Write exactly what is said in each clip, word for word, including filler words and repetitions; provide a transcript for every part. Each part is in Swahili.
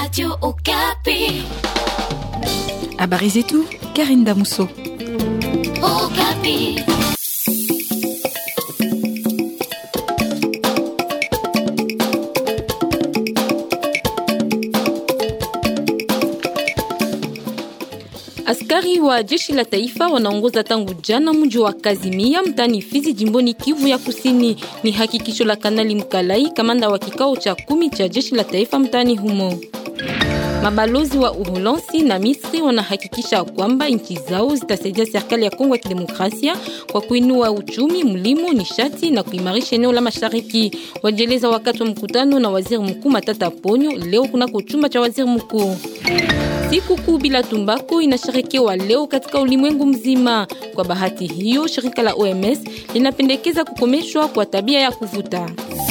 Radio Okapi. Habari zetu, Karine Damuso. Okapi. Askari wa jeshi la taifa wanaongoza tangu jana mji wa Kazimia mtani Fizi jimboni Kivu ya Kusini. Ni hakikisho la Kanali Mkalai, kamanda wa kikao cha kumi cha jeshi la taifa mtani humo. Mabalozi wa Uholanzi na Misri wanahakikisha kwamba nchi zao zitasaidia serikali ya Kongo ya Kidemokrasia kwa kuinua uchumi, mlimo, nishati na kuimarisha eneo la Mashariki. Wajeleza wakati wa mkutano na waziri mkuu Matata Ponyo leo kunako chumba cha waziri mkuu. Siku kuu bila tumbaku inasherekewa leo katika ulimwengu mzima. Kwa bahati hiyo, shirika la O M S linapendekeza kukomeshwa kwa tabia ya kuvuta.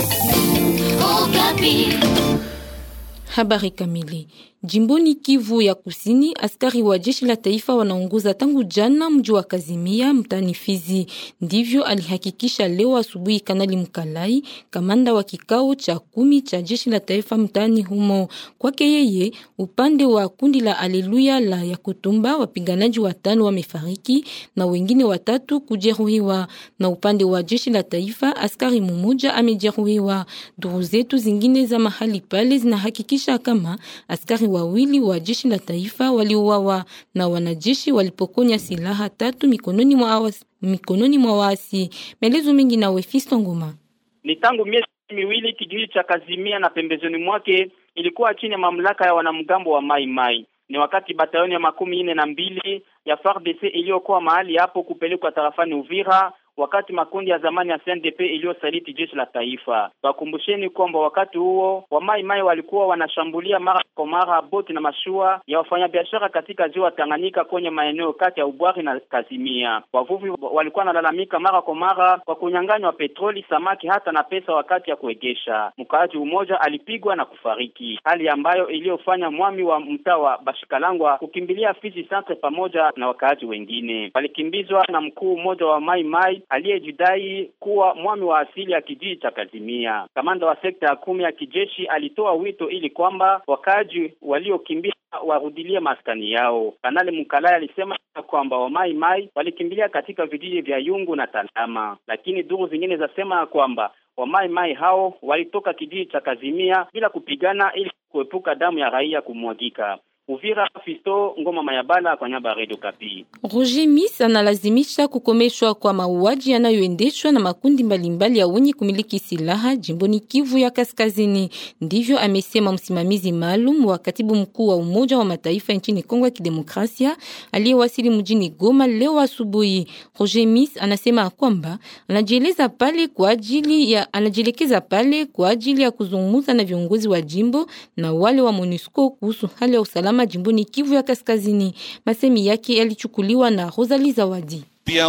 Habari kamili. Jimboni Kivu ya Kusini, askari wa jeshi la taifa wanaongoza tangu jana mji wa Kazimia mtani Fizi. Ndivyo alihakikisha leo asubuhi Kanali Mkalai, kamanda wa kikao cha kumi cha jeshi la taifa mtani humo. Kwake yeye, upande wa kundi la Aleluya la Yakutumba wapiganaji watano wamefariki na wengine watatu kujeruhiwa, na upande wa jeshi la taifa askari mmoja amejeruhiwa. Duru zetu zingine za mahali pale zinahakikisha kama askari wawili wa jeshi la taifa waliuawa na wanajeshi walipokonya silaha tatu mikononi mwa mikononi mwa waasi. Melezo mengi na Wefisto Ngoma. Ni tangu miezi miwili kijiji cha Kazimia na pembezoni mwake ilikuwa chini ya mamlaka ya wanamgambo wa Mai Mai. Ni wakati batalioni ya makumi nne na mbili ya F A R D C iliyokuwa mahali hapo kupelekwa tarafani Uvira, wakati makundi ya zamani ya C N D P iliyosaliti jeshi la taifa. Wakumbusheni kwamba wakati huo wa Mai Mai walikuwa wanashambulia mara kwa mara boti na mashua ya wafanyabiashara katika ziwa Tanganyika kwenye maeneo kati ya Ubwari na Kazimia. Wavuvi walikuwa wanalalamika mara kwa mara kwa kunyang'anywa petroli, samaki hata na pesa wakati ya kuegesha. Mkaaji mmoja alipigwa na kufariki, hali ambayo iliyofanya mwami wa mtaa wa Bashikalangwa kukimbilia Fizi Centre pamoja na wakaaji wengine. Walikimbizwa na mkuu mmoja wa Mai Mai aliyejidai kuwa mwami wa asili ya kijiji cha Kazimia. Kamanda wa sekta ya kumi ya kijeshi alitoa wito ili kwamba wakaji waliokimbia warudilie maskani yao. Kanali Mkalaya alisema kwamba wa Mai Mai walikimbilia katika vijiji vya Yungu na Tandama, lakini duru zingine zasema kwamba wa Mai Mai hao walitoka kijiji cha Kazimia bila kupigana ili kuepuka damu ya raia kumwagika. Uvira, Fisto Ngoma Mayabala kwa nyaba Radio Kapi. Roger Miss analazimisha kukomeshwa kwa mauaji yanayoendeshwa na makundi mbalimbali ya wenye kumiliki silaha jimboni Kivu ya Kaskazini. Ndivyo amesema msimamizi maalum wa katibu mkuu wa Umoja wa Mataifa nchini Kongo ya Kidemokrasia aliyewasili mjini Goma leo asubuhi. Roger Miss anasema kwamba anajieleza pale kwa ajili ya anajielekeza pale kwa ajili ya kuzungumza na viongozi wa jimbo na wale wa MONUSCO kuhusu hali ya usalama jimboni Kivu ya Kaskazini. Masemi yake yalichukuliwa na Rosalie Zawadi.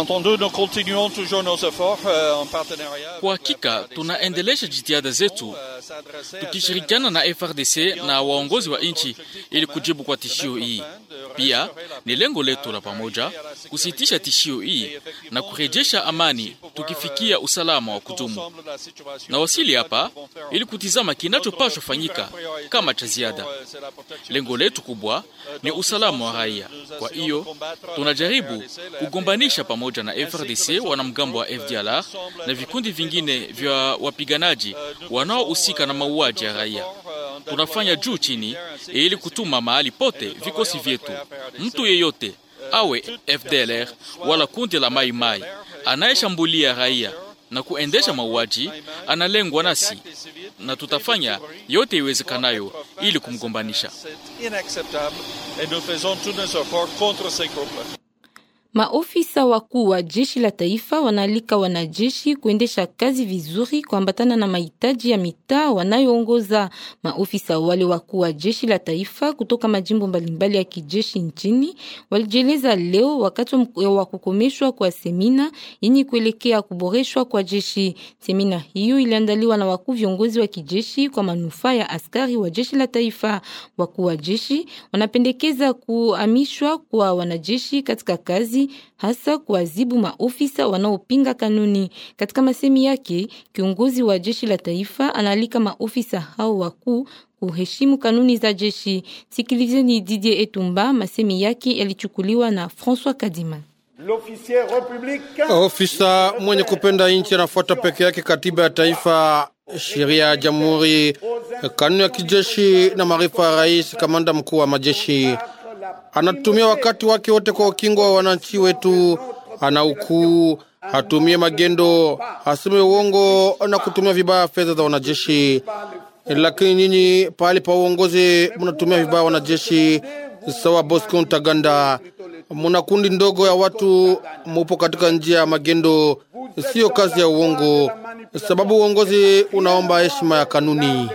Kwa hakika tunaendelesha jitihada zetu tukishirikiana na F R D C na waongozi wa nchi ili kujibu kwa tishio hii. Pia ni lengo letu la pamoja kusitisha tishio hii na kurejesha amani tukifikia usalama wa kudumu. Na wasili hapa ili kutizama kinachopaswa fanyika kama cha ziada. Lengo letu kubwa ni usalama wa raia. Kwa hiyo tunajaribu kugombanisha pamoja na F R D C wanamgambo wa F D L R na vikundi vingine vya wapiganaji wanaohusika na mauaji ya raia. Tunafanya juu chini ili kutuma mahali pote vikosi vyetu. Mtu yeyote awe F D L R wala kundi la Mai Mai anayeshambulia raia na kuendesha mauaji analengwa nasi, na tutafanya yote iwezekanayo ili kumgombanisha. Maofisa wakuu wa jeshi la taifa wanaalika wanajeshi kuendesha kazi vizuri kuambatana na mahitaji ya mitaa wanayoongoza. Maofisa wale wakuu wa jeshi la taifa kutoka majimbo mbalimbali ya kijeshi nchini walijeleza leo wakati wa kukomeshwa kwa semina yenye kuelekea kuboreshwa kwa jeshi. Semina hiyo iliandaliwa na wakuu viongozi wa kijeshi kwa manufaa ya askari wa jeshi la taifa. Wakuu wa jeshi wanapendekeza kuhamishwa kwa wanajeshi katika kazi, hasa kuadhibu maofisa wanaopinga kanuni. Katika masemi yake, kiongozi wa jeshi la taifa analika maofisa hao wakuu kuheshimu kanuni za jeshi. Sikilizeni Didier Etumba, masemi yake yalichukuliwa na François Kadima. Ofisa mwenye kupenda nchi anafuata peke yake katiba ya taifa, sheria ya jamhuri, kanuni ya kijeshi na maarifa ya rais, kamanda mkuu wa majeshi. Anatumia wakati wake wote kwa ukingo wa wananchi wetu. Ana ukuu, hatumie magendo, hasime uongo na kutumia vibaya fedha za wanajeshi. Lakini nyinyi pale pa uongozi mnatumia vibaya wanajeshi. Sawa Bosco Ntaganda, muna kundi ndogo ya watu, mupo katika njia ya magendo, sio kazi ya uongo, sababu uongozi unaomba heshima ya kanuni.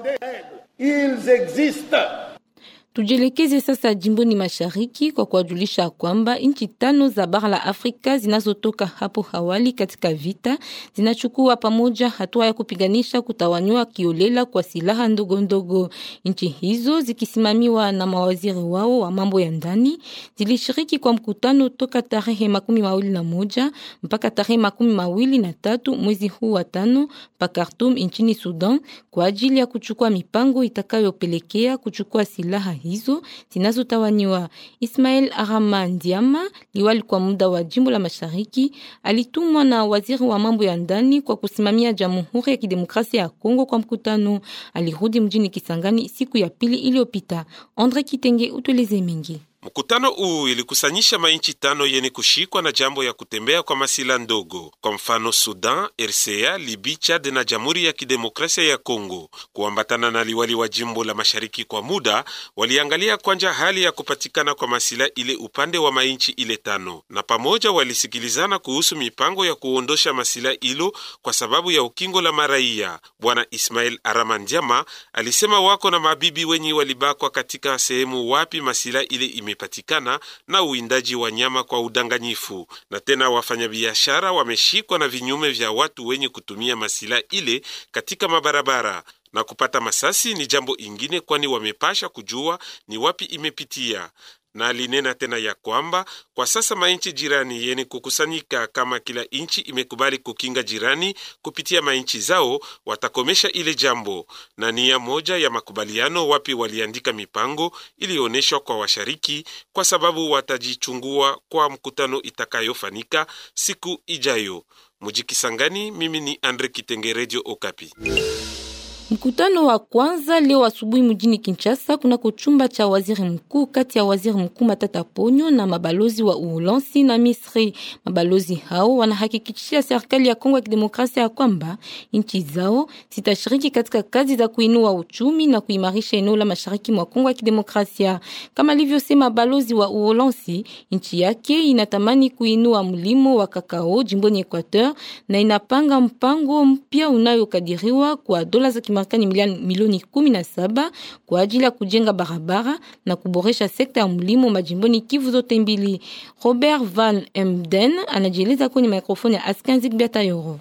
Tujelekeze sasa jimboni mashariki kwa kuwajulisha kwamba nchi tano za bara la Afrika zinazotoka hapo awali katika vita zinachukua pamoja hatua ya kupiganisha kutawanywa kiolela kwa silaha ndogo ndogo. Nchi hizo zikisimamiwa na mawaziri wao wa mambo ya ndani zilishiriki kwa mkutano toka tarehe makumi mawili na moja mpaka tarehe makumi mawili na tatu mwezi huu wa tano pa Khartoum nchini Sudan kwa ajili ya kuchukua mipango itakayopelekea kuchukua silaha hizo zinazotawanywa. Ismail Arama Ndiama, liwali kwa muda wa jimbo la mashariki, alitumwa na waziri wa mambo ya ndani kwa kusimamia Jamhuri ya Kidemokrasia ya Kongo kwa mkutano. Alirudi mjini Kisangani siku ya pili iliyopita. Andre Kitenge utueleze mengi. Mkutano huu ilikusanyisha mainchi tano yeni kushikwa na jambo ya kutembea kwa masila ndogo. Kwa mfano Sudan, R C A, Libya, Chad na Jamhuri ya Kidemokrasia ya Kongo. Kuambatana na liwali wa jimbo la mashariki kwa muda, waliangalia kwanja hali ya kupatikana kwa masila ile upande wa mainchi ile tano. Na pamoja walisikilizana kuhusu mipango ya kuondosha masila ilo kwa sababu ya ukingo la maraia. Bwana Ismail Aramandiama alisema wako na mabibi wenye walibakwa katika sehemu wapi masila ile ime patikana na uindaji wa nyama kwa udanganyifu. Na tena wafanyabiashara wameshikwa na vinyume vya watu wenye kutumia masila ile katika mabarabara. Na kupata masasi ni jambo ingine, kwani wamepasha kujua ni wapi imepitia. Na alinena tena ya kwamba kwa sasa mainchi jirani yeni kukusanyika, kama kila inchi imekubali kukinga jirani kupitia mainchi zao, watakomesha ile jambo. Na nia moja ya makubaliano wapi waliandika mipango ilioneshwa kwa washariki, kwa sababu watajichungua kwa mkutano itakayofanika siku ijayo. Mujikisangani, mimi ni Andre Kitenge, Radio Okapi. Mkutano wa kwanza leo asubuhi mjini Kinshasa kuna kuchumba cha waziri mkuu kati ya waziri mkuu Matata Ponyo na mabalozi wa Uholanzi na Misri. Mabalozi hao wanahakikishia serikali ya Kongo ya Kidemokrasia ya kwamba nchi zao zitashiriki katika kazi za kuinua uchumi na kuimarisha eneo la mashariki mwa Kongo ya Kidemokrasia. Kama alivyosema balozi wa Uholanzi, nchi yake inatamani kuinua mlimo wa kakao jimboni Equateur na inapanga mpango mpya unayokadiriwa kwa dola za Marekani milioni kumi na saba kwa ajili ya kujenga barabara na kuboresha sekta ya mlimo majimboni Kivu zote mbili. Robert Van Emden anajieleza kwenye mikrofoni ya Askanzik Biatayoro.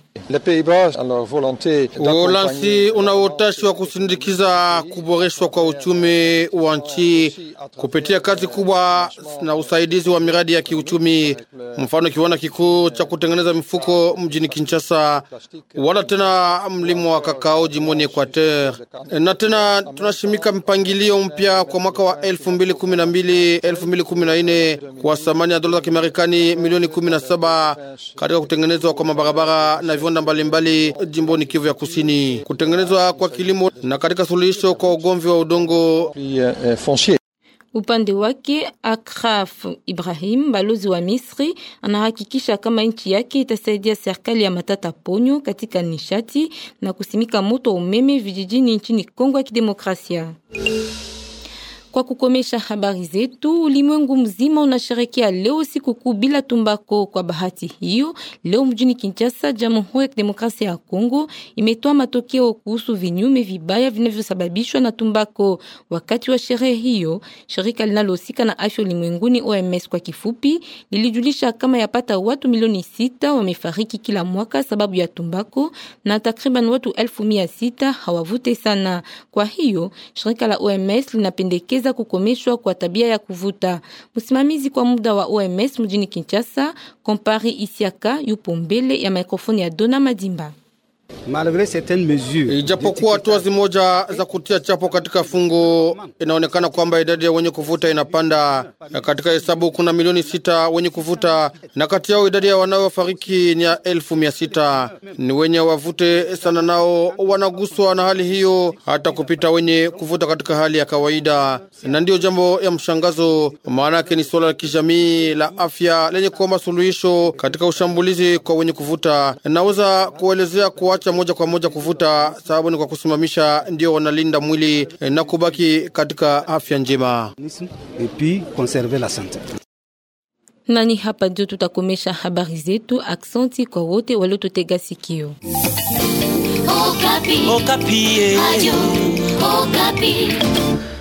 Uholanzi una utashi wa kusindikiza kuboreshwa kwa uchumi wa nchi kupitia kazi kubwa na usaidizi wa miradi ya kiuchumi, mfano kiwanda kikuu cha kutengeneza mifuko mjini Kinshasa, wala tena mlimo wa kakao jimboni Equateur. Na tena tunashimika mpangilio mpya kwa mwaka wa elfu mbili kumi na mbili elfu mbili kumi na nne kwa thamani ya dola za Kimarekani milioni kumi na saba katika kutengenezwa kwa mabarabara na viwanda mbalimbali jimboni Kivu ya Kusini, kutengenezwa kwa kilimo na katika suluhisho kwa ugomvi wa udongo. Upande wake Akraf Ibrahim, balozi wa Misri, anahakikisha kama nchi yake itasaidia serikali ya Matata Ponyo katika nishati na kusimika moto umeme vijijini nchini Kongo ya Kidemokrasia. Kwa kukomesha habari zetu, ulimwengu mzima unasherehekea leo sikukuu bila tumbako. Kwa bahati hiyo, leo mjini Kinshasa, Jamhuri ya Kidemokrasia ya Kongo imetoa matokeo kuhusu vinyume vibaya vinavyosababishwa na tumbako. Wakati wa sherehe hiyo, shirika linalohusika na afya ulimwenguni O M S kwa kifupi, lilijulisha kama yapata watu milioni sita wamefariki kila mwaka sababu ya tumbako na takriban watu elfu mia sita hawavute sana. Kwa hiyo, shirika la O M S linapendekeza kukomeshwa kwa tabia ya kuvuta. Msimamizi kwa muda wa O M S mjini Kinshasa, Kompari Isiaka, yupo mbele ya mikrofoni ya Dona Madimba. Ijapokuwa hatua zimoja za kutia chapo katika fungo, inaonekana kwamba idadi ya wenye kuvuta inapanda. Katika hesabu kuna milioni sita wenye kuvuta, na kati yao idadi ya wanaofariki ni ya elfu mia sita. Ni wenye wavute sana nao wanaguswa na hali hiyo hata kupita wenye kuvuta katika hali ya kawaida, na ndio jambo ya mshangazo. Maana yake ni swala la kijamii la afya lenye kuomba suluhisho katika ushambulizi kwa wenye kuvuta. Naweza kuelezea kuacha moja kwa moja kuvuta, sababu ni kwa kusimamisha ndio wanalinda mwili na kubaki katika afya njema. Nani hapa ndio tutakomesha habari zetu. Aksanti kwa wote waliotutega sikio. Okapi. Okapi. Adio. Okapi.